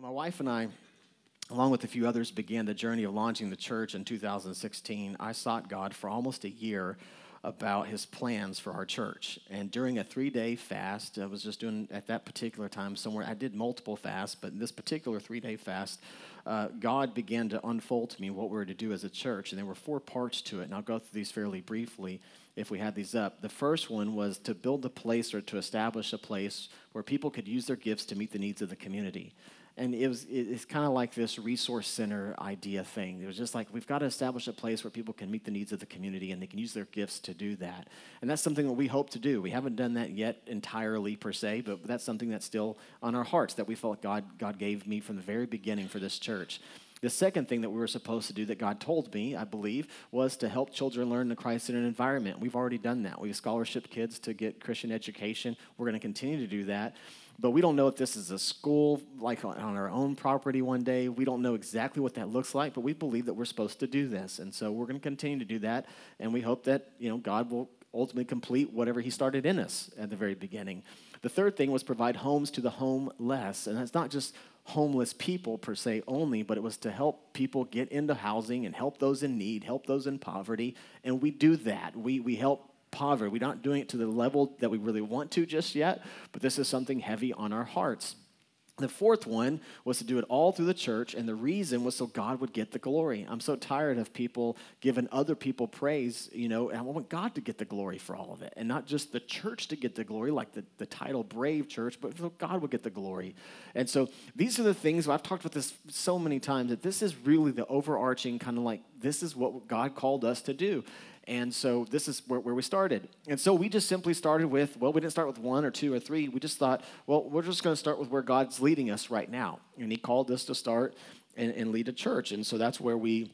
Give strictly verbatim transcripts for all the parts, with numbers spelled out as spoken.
My wife and I, along with a few others, began the journey of launching the church in two thousand sixteen. I sought God for almost a year about his plans for our church. And during a three-day fast, I was just doing, at that particular time, somewhere, I did multiple fasts, but in this particular three-day fast, uh, God began to unfold to me what we were to do as a church. And there were four parts to it, and I'll go through these fairly briefly if we had these up. The first one was to build a place or to establish a place where people could use their gifts to meet the needs of the community. And it was it's kind of like this resource center idea thing. It was just like, we've got to establish a place where people can meet the needs of the community and they can use their gifts to do that. And that's something that we hope to do. We haven't done that yet entirely per se, but that's something that's still on our hearts that we felt God, God gave me from the very beginning for this church. The second thing that we were supposed to do that God told me, I believe, was to help children learn the Christ-centered environment. We've already done that. We've scholarshiped kids to get Christian education. We're going to continue to do that. But we don't know if this is a school, like on our own property one day. We don't know exactly what that looks like, but we believe that we're supposed to do this. And so we're going to continue to do that, and we hope that, you know, God will ultimately complete whatever he started in us at the very beginning. The third thing was provide homes to the homeless, and that's not just homeless people per se only, but it was to help people get into housing and help those in need, help those in poverty, and we do that. We we help poverty. We're not doing it to the level that we really want to just yet, but this is something heavy on our hearts. The fourth one was to do it all through the church, and the reason was so God would get the glory. I'm so tired of people giving other people praise, you know, and I want God to get the glory for all of it, and not just the church to get the glory, like the, the title Brave Church, but so God would get the glory. And so these are the things, I've talked about this so many times, that this is really the overarching kind of like, this is what God called us to do. And so this is where, where we started. And so we just simply started with, well, we didn't start with one or two or three. We just thought, well, we're just going to start with where God's leading us right now. And he called us to start and, and lead a church. And so that's where we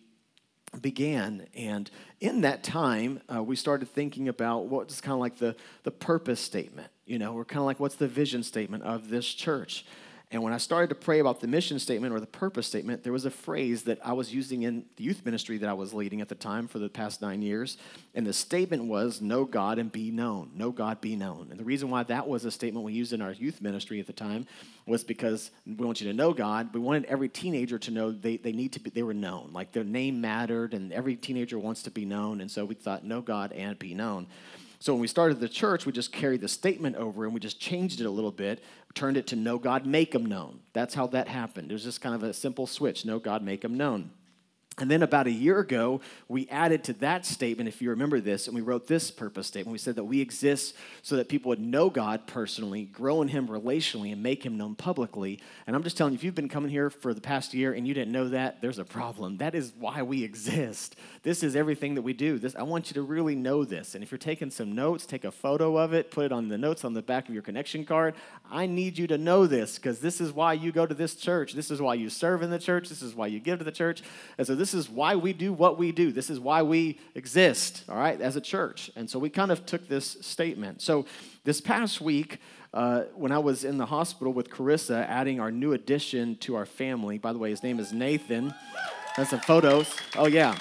began. And in that time, uh, we started thinking about what's kind of like the, the purpose statement. You know, we're kind of like, what's the vision statement of this church? And when I started to pray about the mission statement or the purpose statement, there was a phrase that I was using in the youth ministry that I was leading at the time for the past nine years. And the statement was, know God and be known. Know God, be known. And the reason why that was a statement we used in our youth ministry at the time was because we want you to know God. We wanted every teenager to know they, they need to be, they were known. Like their name mattered, and every teenager wants to be known. And so we thought, know God and be known. So when we started the church, we just carried the statement over and we just changed it a little bit, turned it to know God, make him known. That's how that happened. It was just kind of a simple switch, know God, make him known. And then about a year ago, we added to that statement, if you remember this, and we wrote this purpose statement. We said that we exist so that people would know God personally, grow in him relationally, and make him known publicly. And I'm just telling you, if you've been coming here for the past year and you didn't know that, there's a problem. That is why we exist. This is everything that we do. This, I want you to really know this. And if you're taking some notes, take a photo of it, put it on the notes on the back of your connection card. I need you to know this, because this is why you go to this church. This is why you serve in the church. This is why you give to the church. And so this This is why we do what we do. This is why we exist, all right, as a church. And so we kind of took this statement. So this past week, uh, when I was in the hospital with Carissa, adding our new addition to our family, by the way, his name is Nathan. That's some photos. Oh, yeah.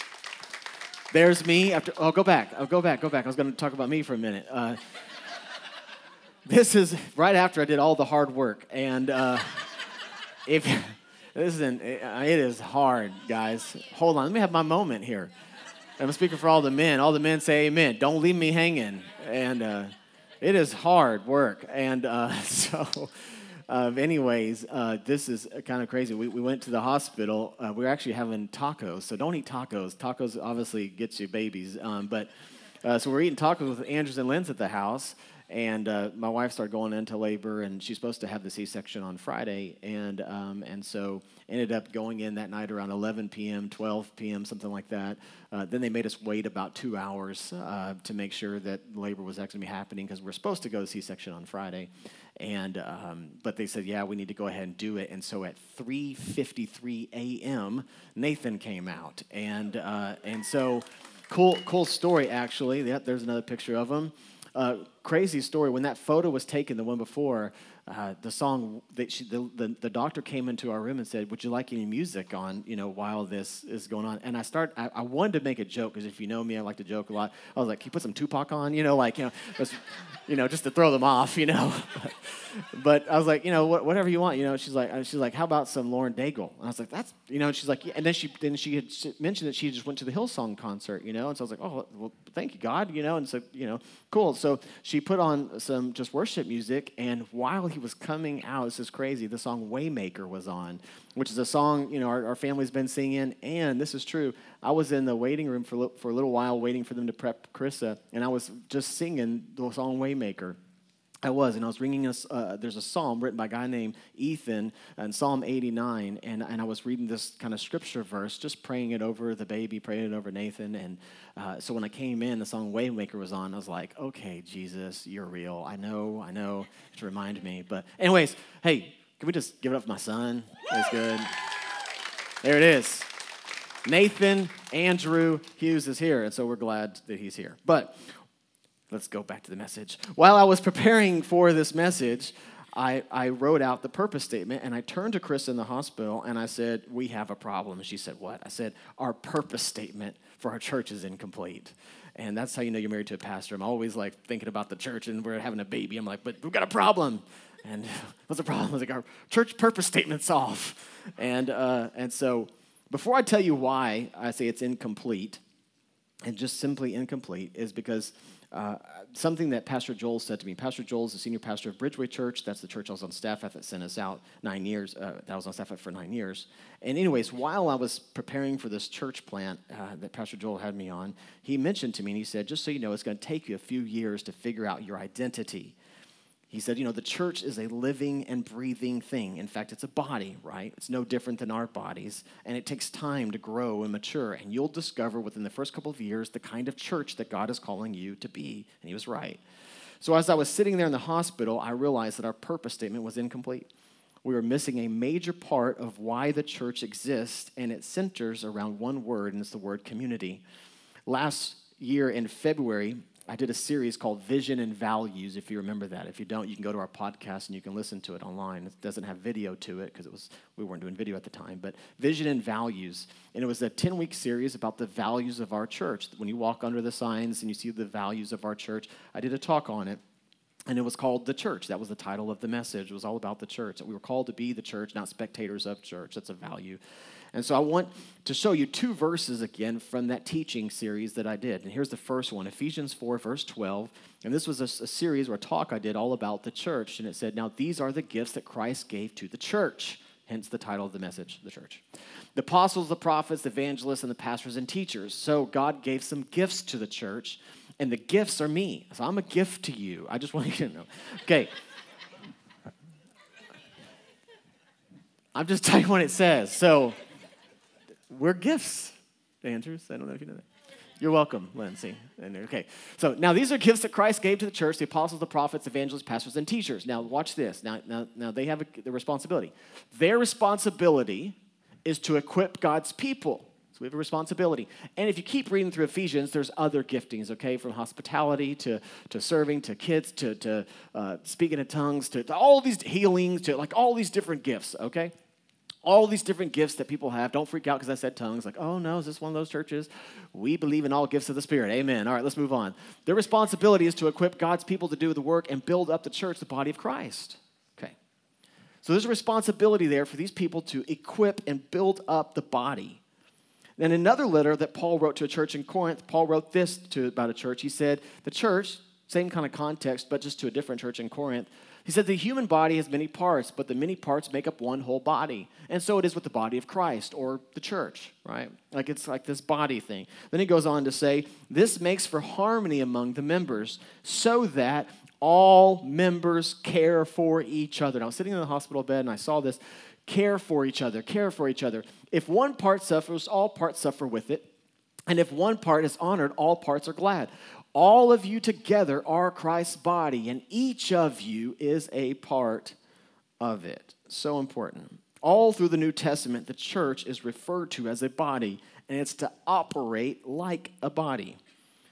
There's me. After. Oh, go back. Oh, go back. Go back. I was going to talk about me for a minute. Uh, this is right after I did all the hard work. And uh, if... Listen, it is hard, guys. Hold on, let me have my moment here. I'm speaking for all the men. All the men say amen. Don't leave me hanging. And uh, it is hard work. And uh, so, uh, anyways, uh, this is kind of crazy. We, we went to the hospital. Uh, we were actually having tacos. So don't eat tacos. Tacos obviously gets you babies. Um, but uh, so we're eating tacos with Andrews and Lynn's at the house. And uh, my wife started going into labor, and she's supposed to have the C-section on Friday, and um, and so ended up going in that night around eleven p.m., twelve p.m., something like that. Uh, then they made us wait about two hours uh, to make sure that labor was actually happening, because we're supposed to go to C-section on Friday. And um, but they said, yeah, we need to go ahead and do it. And so at three fifty-three a.m., Nathan came out, and uh, and so cool cool story actually. Yeah, there's another picture of him. Uh, crazy story. When that photo was taken, the one before, uh, the song that she, the, the the doctor came into our room and said, "Would you like any music on, you know, while this is going on?" And I start, I, I wanted to make a joke because if you know me, I like to joke a lot. I was like, "Can you put some Tupac on?" You know, like you know, just, you know, just to throw them off, you know. But I was like, you know, wh- whatever you want, you know. She's like, she's like, "How about some Lauren Daigle?" And I was like, "That's," you know. And she's like, yeah. And then she then she had mentioned that she just went to the Hillsong concert, you know. And so I was like, "Oh, well, thank you, God," you know. And so, you know, cool. So she put on some just worship music, and while he was coming out, this is crazy, the song Waymaker was on, which is a song, you know, our, our family's been singing, and this is true. I was in the waiting room for, for a little while waiting for them to prep Carissa, and I was just singing the song Waymaker. I was, and I was reading, a, uh, there's a psalm written by a guy named Ethan, in Psalm eighty-nine, and, and I was reading this kind of scripture verse, just praying it over the baby, praying it over Nathan, and uh, so when I came in, the song Waymaker was on. I was like, okay, Jesus, you're real. I know, I know, to remind me. But anyways, hey, can we just give it up for my son? That's good. There it is. Nathan Andrew Hughes is here, and so we're glad that he's here. But let's go back to the message. While I was preparing for this message, I, I wrote out the purpose statement, and I turned to Chris in the hospital, and I said, we have a problem. And she said, what? I said, our purpose statement for our church is incomplete. And that's how you know you're married to a pastor. I'm always like thinking about the church, and we're having a baby. I'm like, but we've got a problem. And what's the problem? I was like, our church purpose statement's off. And, uh, and so before I tell you why I say it's incomplete, and just simply incomplete, is because Uh, something that Pastor Joel said to me. Pastor Joel is the senior pastor of Bridgeway Church. That's the church I was on staff at that sent us out nine years. Uh, that I was on staff at for nine years. And anyways, while I was preparing for this church plant uh, that Pastor Joel had me on, he mentioned to me, and he said, just so you know, it's going to take you a few years to figure out your identity. He said, you know, the church is a living and breathing thing. In fact, it's a body, right? It's no different than our bodies. And it takes time to grow and mature. And you'll discover within the first couple of years the kind of church that God is calling you to be. And he was right. So as I was sitting there in the hospital, I realized that our purpose statement was incomplete. We were missing a major part of why the church exists, and it centers around one word, and it's the word community. Last year in February, I did a series called Vision and Values, if you remember that. If you don't, you can go to our podcast and you can listen to it online. It doesn't have video to it because it was we weren't doing video at the time, but Vision and Values. And it was a ten-week series about the values of our church. When you walk under the signs and you see the values of our church, I did a talk on it, and it was called The Church. That was the title of the message. It was all about the church, that we were called to be the church, not spectators of church. That's a value. And so I want to show you two verses again from that teaching series that I did. And here's the first one, Ephesians four, verse twelve. And this was a, a series or a talk I did all about the church. And it said, now these are the gifts that Christ gave to the church. Hence the title of the message, the church. The apostles, the prophets, the evangelists, and the pastors and teachers. So God gave some gifts to the church, and the gifts are me. So I'm a gift to you. I just want you to know. Okay. I'm just telling you what it says. So we're gifts, Andrews. I don't know if you know that. You're welcome, Lindsay. Okay, so now these are gifts that Christ gave to the church, the apostles, the prophets, evangelists, pastors, and teachers. Now watch this. Now, now, now they have a, the responsibility. Their responsibility is to equip God's people. So we have a responsibility. And if you keep reading through Ephesians, there's other giftings, okay, from hospitality to, to serving to kids to, to uh, speaking in tongues to, to all these healings to like all these different gifts, okay? All these different gifts that people have. Don't freak out because I said tongues. Like, oh, no, is this one of those churches? We believe in all gifts of the Spirit. Amen. All right, let's move on. Their responsibility is to equip God's people to do the work and build up the church, the body of Christ. Okay. So there's a responsibility there for these people to equip and build up the body. Then another letter that Paul wrote to a church in Corinth, Paul wrote this to about a church. He said, the church, same kind of context, but just to a different church in Corinth. He said, the human body has many parts, but the many parts make up one whole body. And so it is with the body of Christ, or the church, right? Like it's like this body thing. Then he goes on to say, this makes for harmony among the members, so that all members care for each other. Now, I was sitting in the hospital bed, and I saw this, care for each other, care for each other. If one part suffers, all parts suffer with it. And if one part is honored, all parts are glad. All of you together are Christ's body, and each of you is a part of it. So important. All through the New Testament, the church is referred to as a body, and it's to operate like a body.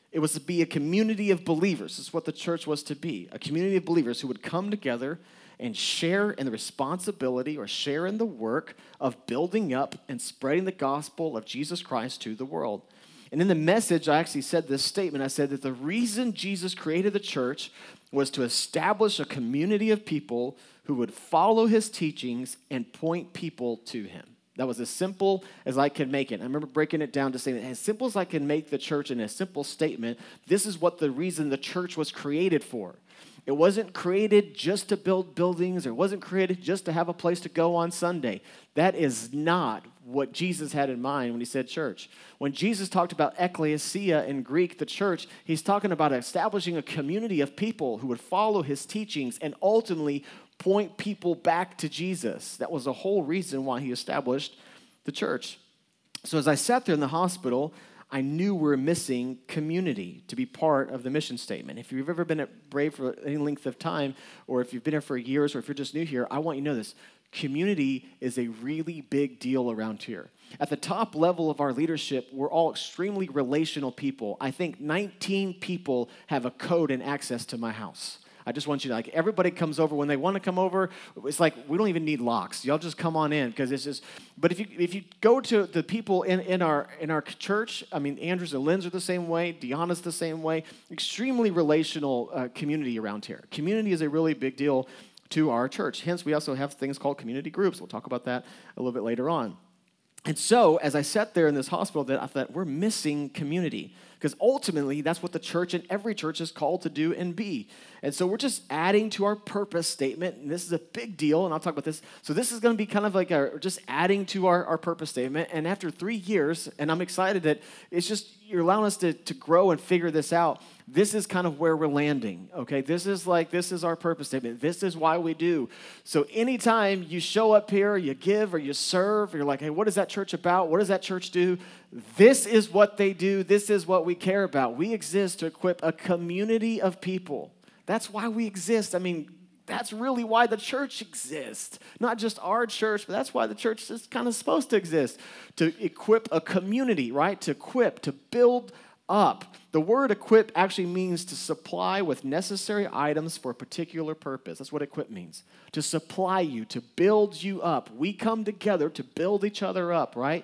It was to be a community of believers. This is what the church was to be, a community of believers who would come together and share in the responsibility or share in the work of building up and spreading the gospel of Jesus Christ to the world. And in the message, I actually said this statement. I said that the reason Jesus created the church was to establish a community of people who would follow his teachings and point people to him. That was as simple as I could make it. I remember breaking it down to say that as simple as I can make the church in a simple statement, this is what the reason the church was created for. It wasn't created just to build buildings. It wasn't created just to have a place to go on Sunday. That is not what Jesus had in mind when he said church. When Jesus talked about ekklesia in Greek, the church, he's talking about establishing a community of people who would follow his teachings and ultimately point people back to Jesus. That was the whole reason why he established the church. So as I sat there in the hospital, I knew we were missing community to be part of the mission statement. If you've ever been at Brave for any length of time, or if you've been here for years, or if you're just new here, I want you to know this. Community is a really big deal around here. At the top level of our leadership, we're all extremely relational people. I think nineteen people have a code and access to my house. I just want you to, like, everybody comes over when they want to come over. It's like, we don't even need locks. Y'all just come on in, because it's just, but if you if you go to the people in, in our in our church, I mean, Andrews and Lynn's are the same way, Deanna's the same way, extremely relational uh, community around here. Community is a really big deal to our church. Hence, we also have things called community groups. We'll talk about that a little bit later on. And so, as I sat there in this hospital, that I thought, we're missing community. Because ultimately, that's what the church and every church is called to do and be. And so we're just adding to our purpose statement, and this is a big deal, and I'll talk about this. So this is going to be kind of like a, just adding to our, our purpose statement. And after three years, and I'm excited that it's just, you're allowing us to, to grow and figure this out. This is kind of where we're landing, okay? This is like, this is our purpose statement. This is why we do. So anytime you show up here, you give or you serve, or you're like, hey, what is that church about? What does that church do? This is what they do. This is what we care about. We exist to equip a community of people. That's why we exist. I mean, that's really why the church exists. Not just our church, but that's why the church is kind of supposed to exist. To equip a community, right? To equip, to build up. The word equip actually means to supply with necessary items for a particular purpose. That's what equip means. To supply you, to build you up. We come together to build each other up, right?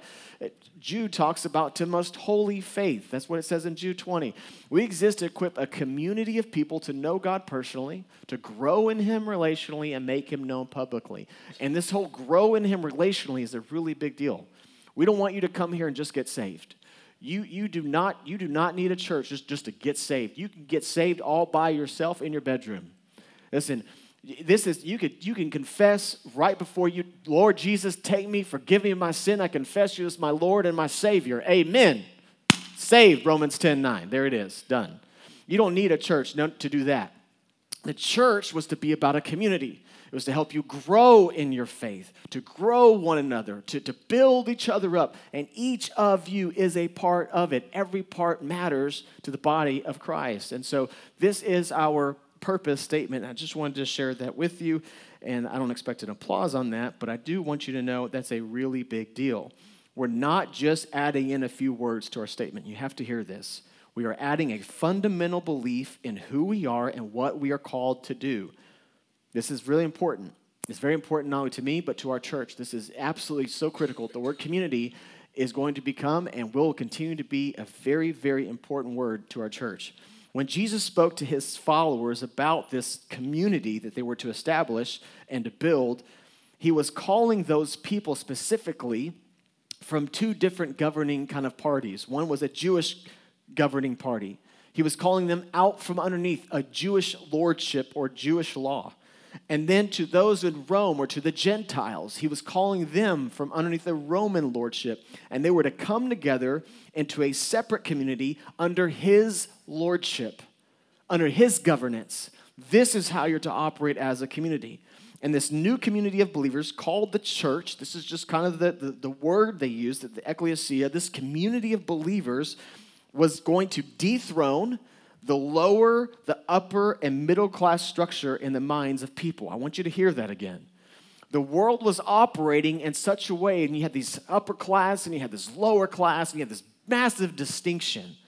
Jude talks about to most holy faith. That's what it says in Jude twenty. We exist to equip a community of people to know God personally, to grow in him relationally, and make him known publicly. And this whole grow in him relationally is a really big deal. We don't want you to come here and just get saved. You, you, do not, you do not need a church just, just to get saved. You can get saved all by yourself in your bedroom. Listen, this is, you could you can confess right before you, Lord Jesus, take me, forgive me my sin. I confess you as my Lord and my Savior. Amen. Saved, Romans ten nine. There it is, done. You don't need a church to do that. The church was to be about a community. It was to help you grow in your faith, to grow one another, to, to build each other up. And each of you is a part of it. Every part matters to the body of Christ. And so this is our purpose statement. I just wanted to share that with you. And I don't expect an applause on that, but I do want you to know that's a really big deal. We're not just adding in a few words to our statement. You have to hear this. We are adding a fundamental belief in who we are and what we are called to do. This is really important. It's very important not only to me, but to our church. This is absolutely so critical. The word community is going to become and will continue to be a very, very important word to our church. When Jesus spoke to his followers about this community that they were to establish and to build, he was calling those people specifically from two different governing kind of parties. One was a Jewish governing party. He was calling them out from underneath a Jewish lordship or Jewish law. And then to those in Rome or to the Gentiles, he was calling them from underneath the Roman lordship. And they were to come together into a separate community under his lordship, under his governance. This is how you're to operate as a community. And this new community of believers called the church, this is just kind of the, the, the word they used, the ekklesia, this community of believers was going to dethrone the lower, the upper, and middle class structure in the minds of people. I want you to hear that again. The world was operating in such a way, and you had these upper class, and you had this lower class, and you had this massive distinction.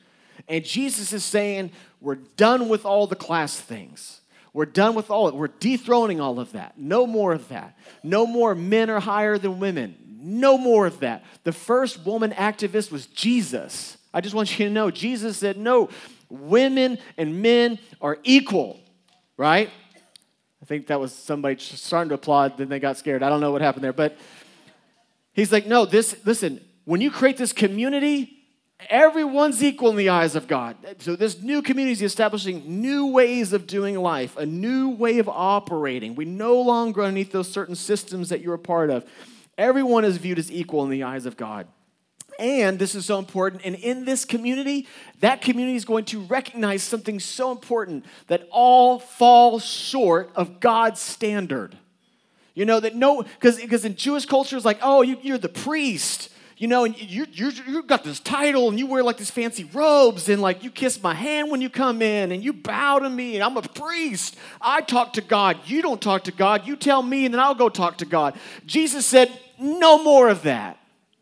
And Jesus is saying, we're done with all the class things. We're done with all of it. We're dethroning all of that. No more of that. No more men are higher than women. No more of that. The first woman activist was Jesus. I just want you to know, Jesus said, no, women and men are equal, right? I think that was somebody starting to applaud, then they got scared. I don't know what happened there, but he's like, no, this, listen, when you create this community, everyone's equal in the eyes of God. So this new community is establishing new ways of doing life, a new way of operating. We no longer underneath those certain systems that you're a part of. Everyone is viewed as equal in the eyes of God. And this is so important, and in this community, that community is going to recognize something so important, that all fall short of God's standard. You know, that no, because because in Jewish culture, it's like, oh, you, you're the priest, you know, and you you you got this title, and you wear like these fancy robes, and like you kiss my hand when you come in, and you bow to me, and I'm a priest. I talk to God. You don't talk to God. You tell me, and then I'll go talk to God. Jesus said, no more of that.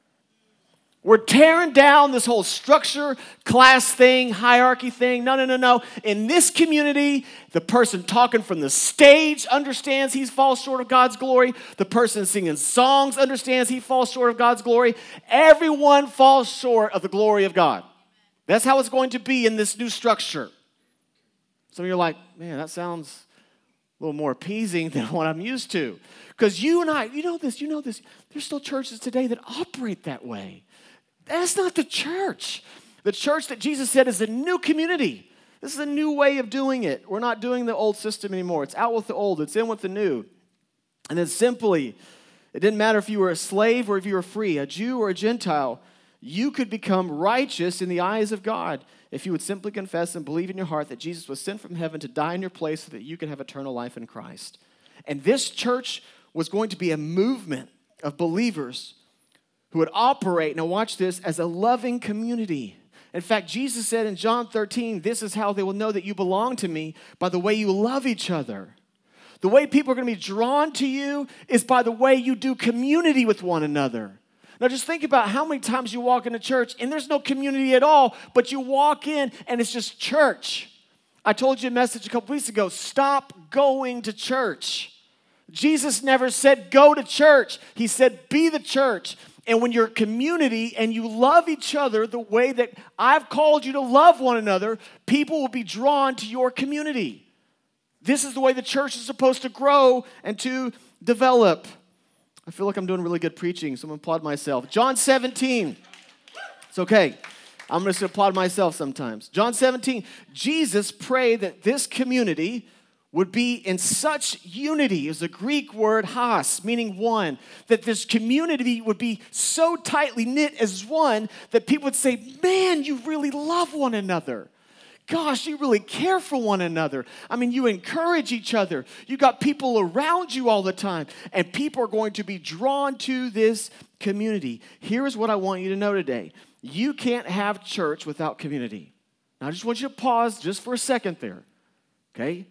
We're tearing down this whole structure, class thing, hierarchy thing. No, no, no, no. In this community, the person talking from the stage understands he falls short of God's glory. The person singing songs understands he falls short of God's glory. Everyone falls short of the glory of God. That's how it's going to be in this new structure. Some of you are like, man, that sounds a little more appeasing than what I'm used to. Because you and I, you know this, you know this. There's still churches today that operate that way. That's not the church. The church that Jesus said is a new community. This is a new way of doing it. We're not doing the old system anymore. It's out with the old. It's in with the new. And then simply, it didn't matter if you were a slave or if you were free, a Jew or a Gentile, you could become righteous in the eyes of God if you would simply confess and believe in your heart that Jesus was sent from heaven to die in your place so that you could have eternal life in Christ. And this church was going to be a movement of believers who would operate, now watch this, as a loving community. In fact, Jesus said in John thirteen, this is how they will know that you belong to me, by the way you love each other. The way people are going to be drawn to you is by the way you do community with one another. Now just think about how many times you walk into church and there's no community at all, but you walk in and it's just church. I told you a message a couple weeks ago, stop going to church. Jesus never said go to church. He said be the church. And when you're a community and you love each other the way that I've called you to love one another, people will be drawn to your community. This is the way the church is supposed to grow and to develop. I feel like I'm doing really good preaching, so I'm going to applaud myself. John seventeen. It's okay. I'm going to applaud myself sometimes. John seventeen. Jesus prayed that this community would be in such unity, is a Greek word, has, meaning one, that this community would be so tightly knit as one that people would say, man, you really love one another. Gosh, you really care for one another. I mean, you encourage each other. You got people around you all the time, and people are going to be drawn to this community. Here's what I want you to know today. You can't have church without community. Now, I just want you to pause just for a second there, okay?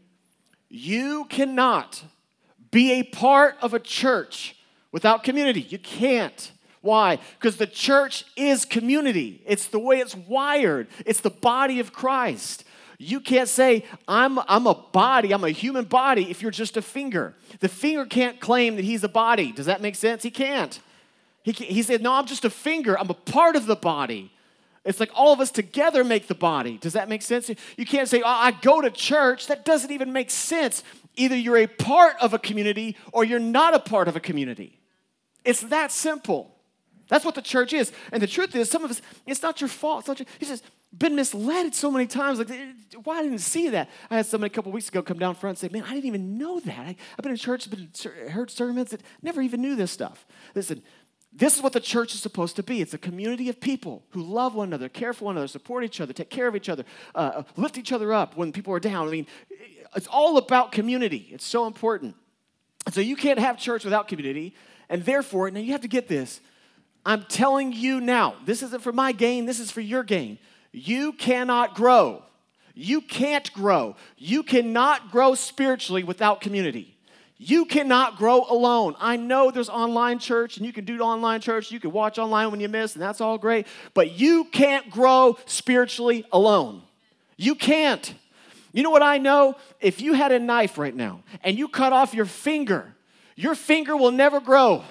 You cannot be a part of a church without community. You can't. Why? Because the church is community. It's the way it's wired. It's the body of Christ. You can't say, I'm, I'm a body, I'm a human body if you're just a finger. The finger can't claim that he's a body. Does that make sense? He can't. He, he said, no, I'm just a finger. I'm a part of the body. It's like all of us together make the body. Does that make sense? You can't say, oh, I go to church. That doesn't even make sense. Either you're a part of a community or you're not a part of a community. It's that simple. That's what the church is. And the truth is, some of us, it's not your fault. It's not your, it's just been misled so many times. Like, why I didn't see that? I had somebody a couple weeks ago come down front and say, man, I didn't even know that. I, I've been in church, been heard sermons that never even knew this stuff. Listen, this is what the church is supposed to be. It's a community of people who love one another, care for one another, support each other, take care of each other, uh, lift each other up when people are down. I mean, it's all about community. It's so important. So you can't have church without community, and therefore, now you have to get this. I'm telling you now, this isn't for my gain, this is for your gain. You cannot grow. You can't grow. You cannot grow spiritually without community. You cannot grow alone. I know there's online church, and you can do online church. You can watch online when you miss, and that's all great. But you can't grow spiritually alone. You can't. You know what I know? If you had a knife right now, and you cut off your finger, your finger will never grow.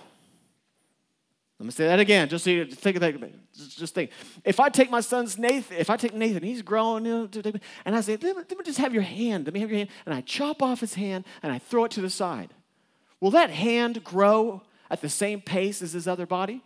Let me say that again, just so you think of that. Just think. If I take my son's Nathan, if I take Nathan, he's growing, you know, and I say, let me, let me just have your hand. Let me have your hand. And I chop off his hand, and I throw it to the side. Will that hand grow at the same pace as his other body?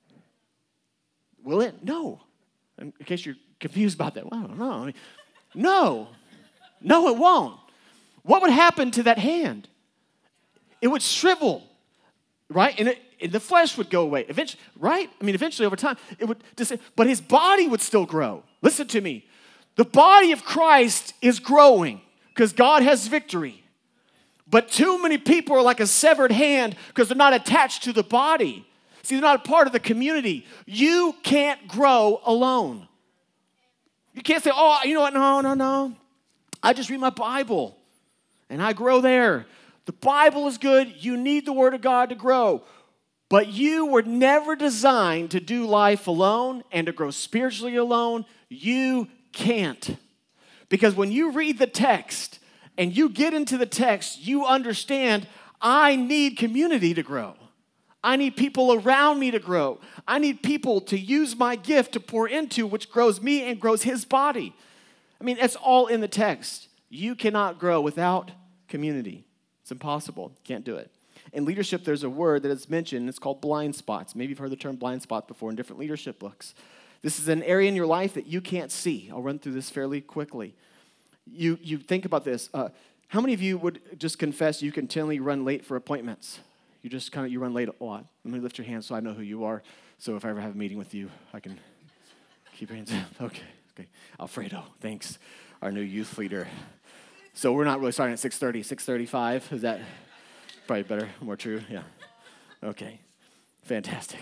Will it? No. In case you're confused about that, well, I don't know. I mean, no. No, it won't. What would happen to that hand? It would shrivel, right? And, it, and the flesh would go away. Eventually, right? I mean, eventually over time, it would dis- but his body would still grow. Listen to me. The body of Christ is growing because God has victory. But too many people are like a severed hand because they're not attached to the body. See, they're not a part of the community. You can't grow alone. You can't say, oh, you know what? No, no, no. I just read my Bible and I grow there. The Bible is good. You need the Word of God to grow. But you were never designed to do life alone and to grow spiritually alone. You can't. Because when you read the text and you get into the text, you understand I need community to grow. I need people around me to grow. I need people to use my gift to pour into, which grows me and grows his body. I mean, that's all in the text. You cannot grow without community. It's impossible. Can't do it. In leadership, there's a word that is mentioned. It's called blind spots. Maybe you've heard the term blind spot before in different leadership books. This is an area in your life that you can't see. I'll run through this fairly quickly. You, you think about this. Uh, how many of you would just confess you continually run late for appointments? You just kind of, you run late a lot. Let me lift your hand so I know who you are. So if I ever have a meeting with you, I can keep your hands up. Okay, okay. Alfredo, thanks. Our new youth leader. So we're not really starting at six thirty, six thirty-five. Is that probably better, more true? Yeah. Okay. Fantastic.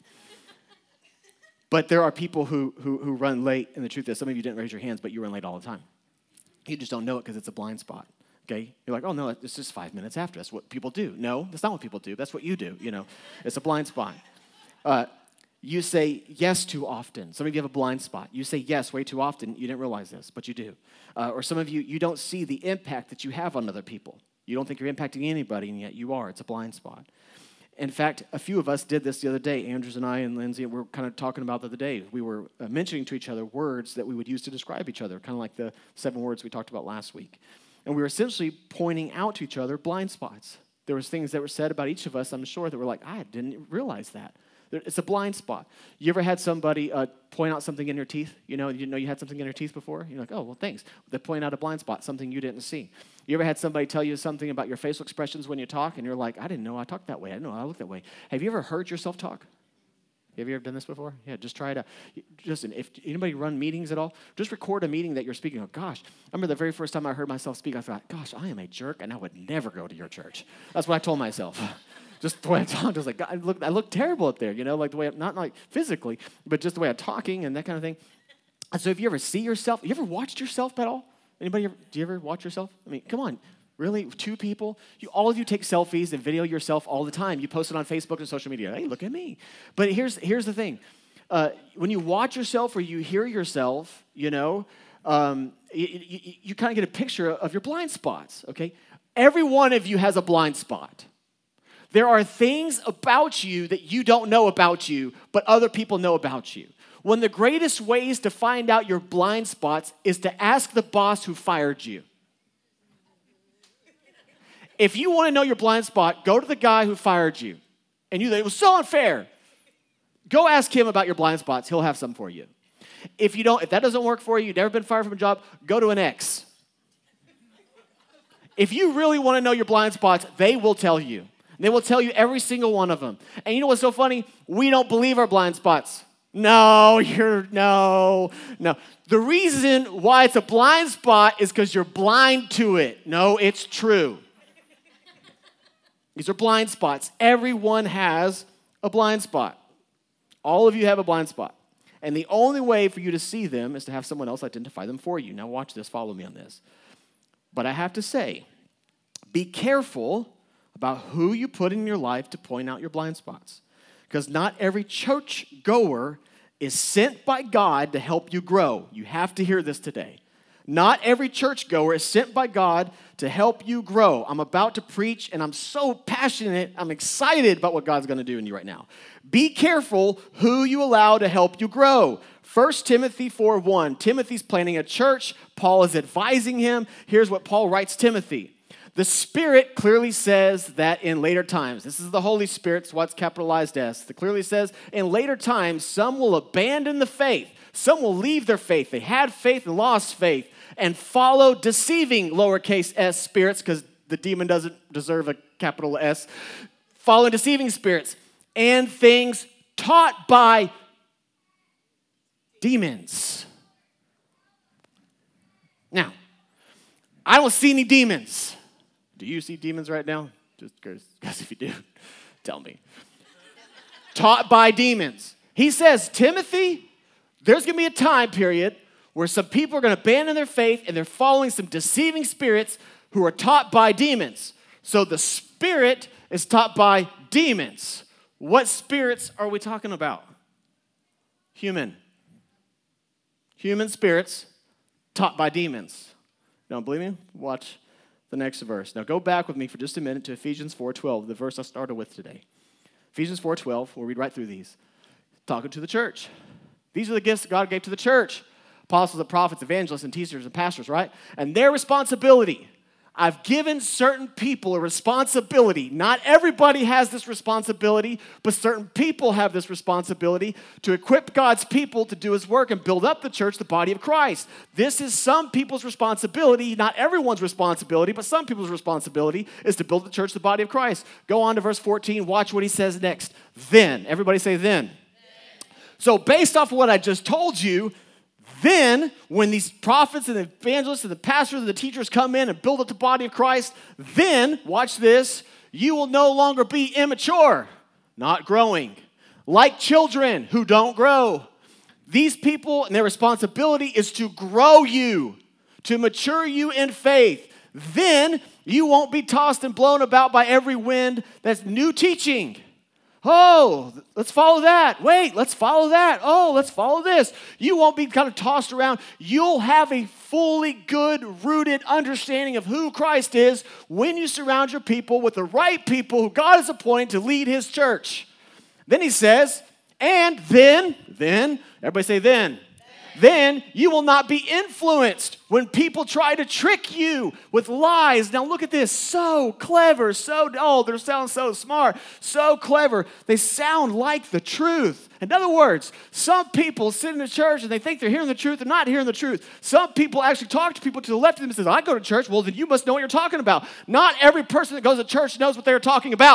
But there are people who, who, who run late, and the truth is, some of you didn't raise your hands, but you run late all the time. You just don't know it because it's a blind spot. Okay? You're like, oh, no, it's just five minutes after. That's what people do. No, that's not what people do. That's what you do, you know. It's a blind spot. Uh, you say yes too often. Some of you have a blind spot. You say yes way too often. You didn't realize this, but you do. Uh, or some of you, you don't see the impact that you have on other people. You don't think you're impacting anybody, and yet you are. It's a blind spot. In fact, a few of us did this the other day. Andrews and I and Lindsay, we were kind of talking about the other day. We were uh, mentioning to each other words that we would use to describe each other, kind of like the seven words we talked about last week. And we were essentially pointing out to each other blind spots. There was things that were said about each of us, I'm sure, that were like, I didn't realize that. It's a blind spot. You ever had somebody uh, point out something in your teeth? You know, you didn't know you had something in your teeth before? You're like, oh, well, thanks. They point out a blind spot, something you didn't see. You ever had somebody tell you something about your facial expressions when you talk, and you're like, I didn't know I talked that way. I didn't know I looked that way. Have you ever heard yourself talk? Have you ever done this before? Yeah, just try it out. Just, if anybody run meetings at all, just record a meeting that you're speaking. Oh, gosh, I remember the very first time I heard myself speak, I thought, gosh, I am a jerk, and I would never go to your church. That's what I told myself. Just the way I talked, I was like, God, I look, I look terrible up there, you know, like the way, I'm, not like physically, but just the way I'm talking and that kind of thing. And so if you ever see yourself, you ever watched yourself at all? Anybody, ever, do you ever watch yourself? I mean, come on, really, two people? You, all of you take selfies and video yourself all the time. You post it on Facebook and social media. Hey, look at me. But here's, here's the thing. Uh, when you watch yourself or you hear yourself, you know, um, you, you, you kind of get a picture of your blind spots, okay? Every one of you has a blind spot. There are things about you that you don't know about you, but other people know about you. One of the greatest ways to find out your blind spots is to ask the boss who fired you. If you want to know your blind spot, go to the guy who fired you. And you think, it was so unfair. Go ask him about your blind spots. He'll have some for you. If you don't, if that doesn't work for you, you've never been fired from a job, go to an ex. If you really want to know your blind spots, they will tell you. They will tell you every single one of them. And you know what's so funny? We don't believe our blind spots. No, you're, no, no. The reason why it's a blind spot is because you're blind to it. No, it's true. These are blind spots. Everyone has a blind spot. All of you have a blind spot. And the only way for you to see them is to have someone else identify them for you. Now watch this, follow me on this. But I have to say, be careful about who you put in your life to point out your blind spots. Because not every church goer is sent by God to help you grow. You have to hear this today. Not every churchgoer is sent by God to help you grow. I'm about to preach, and I'm so passionate. I'm excited about what God's going to do in you right now. Be careful who you allow to help you grow. First Timothy four one. Timothy's planning a church. Paul is advising him. Here's what Paul writes Timothy. The Spirit clearly says that in later times, this is the Holy Spirit, so what's capitalized S. It clearly says, in later times, some will abandon the faith. Some will leave their faith. They had faith and lost faith and follow deceiving lowercase s spirits, because the demon doesn't deserve a capital S. Follow deceiving spirits and things taught by demons. Now, I don't see any demons. Do you see demons right now? Just because if you do, tell me. Taught by demons. He says, Timothy, there's going to be a time period where some people are going to abandon their faith and they're following some deceiving spirits who are taught by demons. So the Spirit is taught by demons. What spirits are we talking about? Human. Human spirits taught by demons. Don't believe me? Watch the next verse. Now go back with me for just a minute to Ephesians four twelve, the verse I started with today. Ephesians four twelve, we'll read right through these. Talking to the church. These are the gifts that God gave to the church. Apostles and prophets, evangelists and teachers and pastors, right? And their responsibility. I've given certain people a responsibility. Not everybody has this responsibility, but certain people have this responsibility to equip God's people to do his work and build up the church, the body of Christ. This is some people's responsibility, not everyone's responsibility, but some people's responsibility is to build the church, the body of Christ. Go on to verse fourteen. Watch what he says next. Then. Everybody say then. Then. So based off of what I just told you, then, when these prophets and the evangelists and the pastors and the teachers come in and build up the body of Christ, then, watch this, you will no longer be immature, not growing, like children who don't grow. These people and their responsibility is to grow you, to mature you in faith. Then, you won't be tossed and blown about by every wind that's new teaching. Oh, let's follow that. Wait, let's follow that. Oh, let's follow this. You won't be kind of tossed around. You'll have a fully good, rooted understanding of who Christ is when you surround your people with the right people who God has appointed to lead his church. Then he says, and then, then, everybody say then. Then you will not be influenced when people try to trick you with lies. Now look at this. So clever. So, oh, they sound so smart. So clever. They sound like the truth. In other words, some people sit in the church and they think they're hearing the truth. They're not hearing the truth. Some people actually talk to people to the left of them and say, I go to church. Well, then you must know what you're talking about. Not every person that goes to church knows what they're talking about.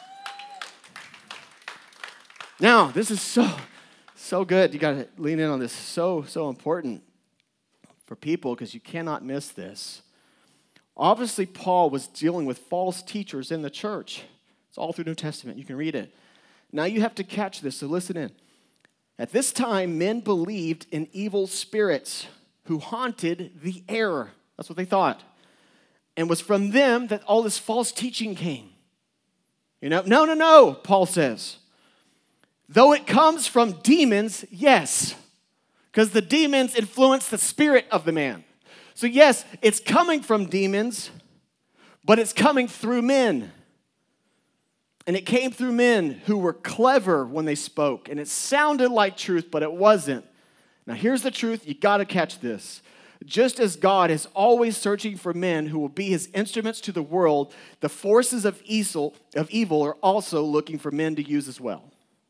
Now, this is so... So good. You got to lean in on this. So, so important for people because you cannot miss this. Obviously, Paul was dealing with false teachers in the church. It's all through the New Testament. You can read it. Now you have to catch this, so listen in. At this time, men believed in evil spirits who haunted the air. That's what they thought. And it was from them that all this false teaching came. You know, no, no, no, Paul says. Though it comes from demons, yes, because the demons influence the spirit of the man. So yes, it's coming from demons, but it's coming through men. And it came through men who were clever when they spoke, and it sounded like truth, but it wasn't. Now here's the truth, you got to catch this. Just as God is always searching for men who will be his instruments to the world, the forces of evil, of evil are also looking for men to use as well.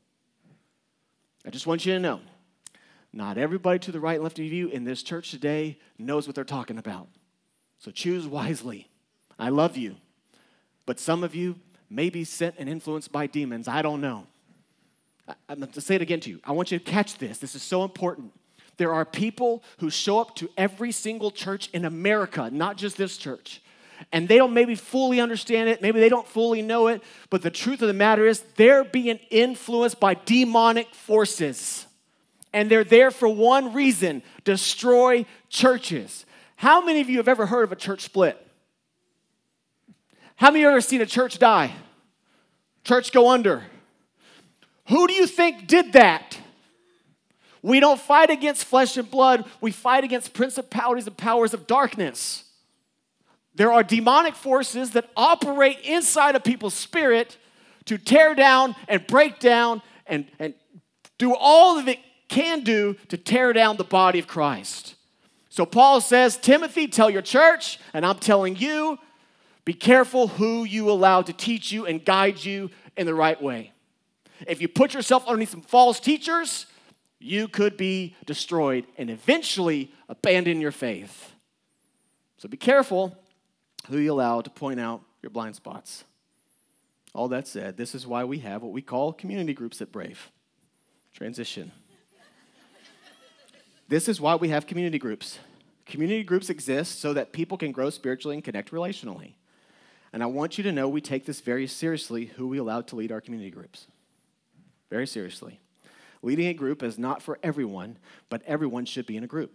I just want you to know, not everybody to the right and left of you in this church today knows what they're talking about. So choose wisely. I love you. But some of you may be sent and influenced by demons. I don't know. I, I'm going to say it again to you. I want you to catch this. This is so important. There are people who show up to every single church in America, not just this church. And they don't maybe fully understand it. Maybe they don't fully know it. But the truth of the matter is they're being influenced by demonic forces. And they're there for one reason, destroy churches. How many of you have ever heard of a church split? How many of you ever seen a church die? Church go under? Who do you think did that? We don't fight against flesh and blood. We fight against principalities and powers of darkness. There are demonic forces that operate inside of people's spirit to tear down and break down and, and do all that it can do to tear down the body of Christ. So Paul says, Timothy, tell your church, and I'm telling you, be careful who you allow to teach you and guide you in the right way. If you put yourself underneath some false teachers, you could be destroyed and eventually abandon your faith. So be careful who you allow to point out your blind spots. All that said, this is why we have what we call community groups at Brave. Transition. This is why we have community groups. Community groups exist so that people can grow spiritually and connect relationally. And I want you to know we take this very seriously, who we allow to lead our community groups. Very seriously. Leading a group is not for everyone, but everyone should be in a group.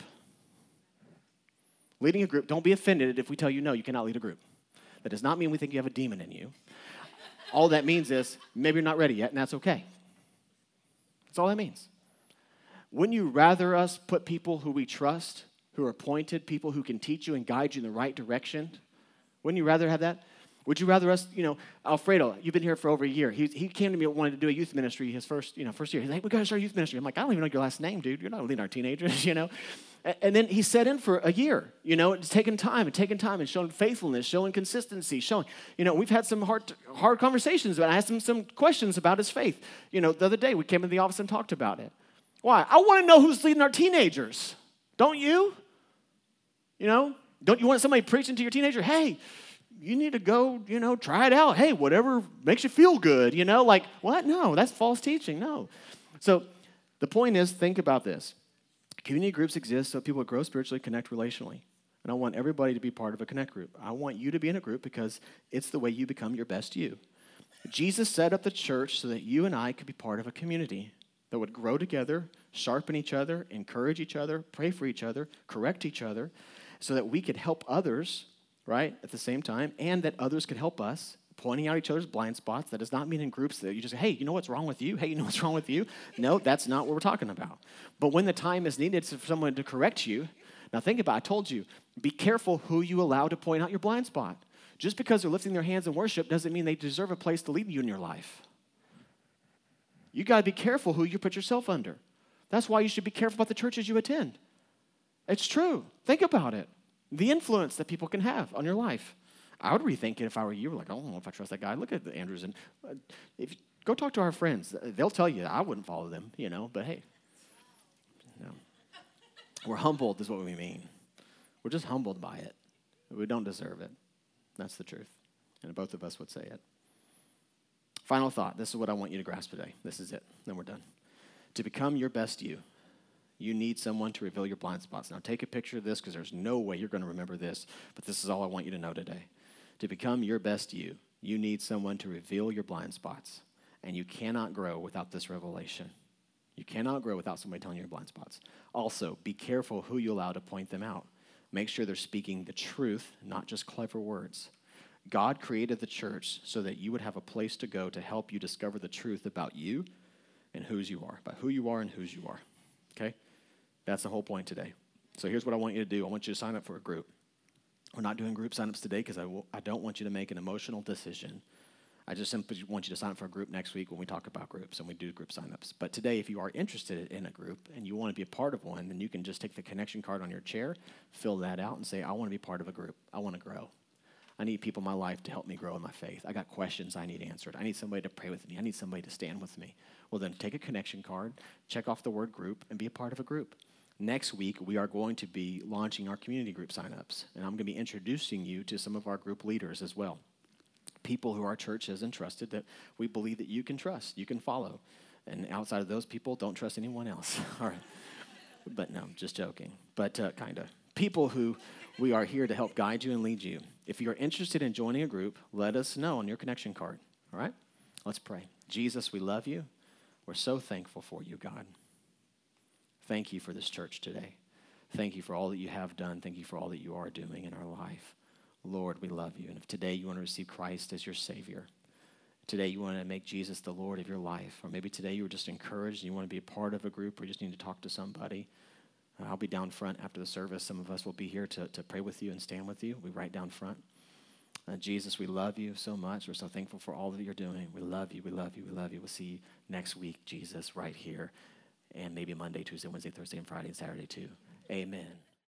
Leading a group, don't be offended if we tell you, no, you cannot lead a group. That does not mean we think you have a demon in you. All that means is maybe you're not ready yet, and that's okay. That's all that means. Wouldn't you rather us put people who we trust, who are appointed, people who can teach you and guide you in the right direction? Wouldn't you rather have that? Would you rather us, you know, Alfredo, you've been here for over a year. He, he came to me and wanted to do a youth ministry his first, you know, first year. He's like, we got to start a youth ministry. I'm like, I don't even know your last name, dude. You're not leading our teenagers, you know. And, and then he set in for a year, you know, it's taking time and taking time and showing faithfulness, showing consistency, showing, you know, we've had some hard hard conversations, but I asked him some questions about his faith. You know, the other day we came in the office and talked about it. Why? I want to know who's leading our teenagers. Don't you? You know, don't you want somebody preaching to your teenager? Hey, you need to go, you know, try it out. Hey, whatever makes you feel good, you know, like, what? No, that's false teaching. No. So the point is, think about this. Community groups exist so people grow spiritually, connect relationally. And I want everybody to be part of a connect group. I want you to be in a group because it's the way you become your best you. Jesus set up the church so that you and I could be part of a community that would grow together, sharpen each other, encourage each other, pray for each other, correct each other, so that we could help others, right, at the same time, and that others could help us, pointing out each other's blind spots. That does not mean in groups that you just say, hey, you know what's wrong with you? Hey, you know what's wrong with you? No, that's not what we're talking about. But when the time is needed for someone to correct you, now think about it, I told you, be careful who you allow to point out your blind spot. Just because they're lifting their hands in worship doesn't mean they deserve a place to lead you in your life. You got to be careful who you put yourself under. That's why you should be careful about the churches you attend. It's true. Think about it. The influence that people can have on your life. I would rethink it if I were you. Like, I don't know if I trust that guy. Look at the Andrews. And uh, if you, go talk to our friends. They'll tell you I wouldn't follow them, you know. But hey, no. We're humbled is what we mean. We're just humbled by it. We don't deserve it. That's the truth. And both of us would say it. Final thought. This is what I want you to grasp today. This is it. Then we're done. To become your best you, you need someone to reveal your blind spots. Now, take a picture of this because there's no way you're going to remember this, but this is all I want you to know today. To become your best you, you need someone to reveal your blind spots, and you cannot grow without this revelation. You cannot grow without somebody telling you your blind spots. Also, be careful who you allow to point them out. Make sure they're speaking the truth, not just clever words. God created the church so that you would have a place to go to help you discover the truth about you and whose you are, about who you are and whose you are, okay? That's the whole point today. So here's what I want you to do. I want you to sign up for a group. We're not doing group signups today because I, w- I don't want you to make an emotional decision. I just simply want you to sign up for a group next week when we talk about groups and we do group signups. But today, if you are interested in a group and you want to be a part of one, then you can just take the connection card on your chair, fill that out, and say, I want to be part of a group. I want to grow. I need people in my life to help me grow in my faith. I got questions I need answered. I need somebody to pray with me. I need somebody to stand with me. Well, then take a connection card, check off the word group, and be a part of a group. Next week, we are going to be launching our community group signups, and I'm going to be introducing you to some of our group leaders as well. People who our church has entrusted that we believe that you can trust, you can follow. And outside of those people, don't trust anyone else. All right. But no, just joking. But uh, kind of. People who we are here to help guide you and lead you. If you're interested in joining a group, let us know on your connection card. All right? Let's pray. Jesus, we love you. We're so thankful for you, God. Thank you for this church today. Thank you for all that you have done. Thank you for all that you are doing in our life. Lord, we love you. And if today you want to receive Christ as your Savior, today you want to make Jesus the Lord of your life, or maybe today you were just encouraged and you want to be a part of a group or you just need to talk to somebody, uh, I'll be down front after the service. Some of us will be here to, to pray with you and stand with you. We right down front. Uh, Jesus, we love you so much. We're so thankful for all that you're doing. We love you, we love you, we love you. We'll see you next week, Jesus, right here. And maybe Monday, Tuesday, Wednesday, Thursday, and Friday, and Saturday too. Amen.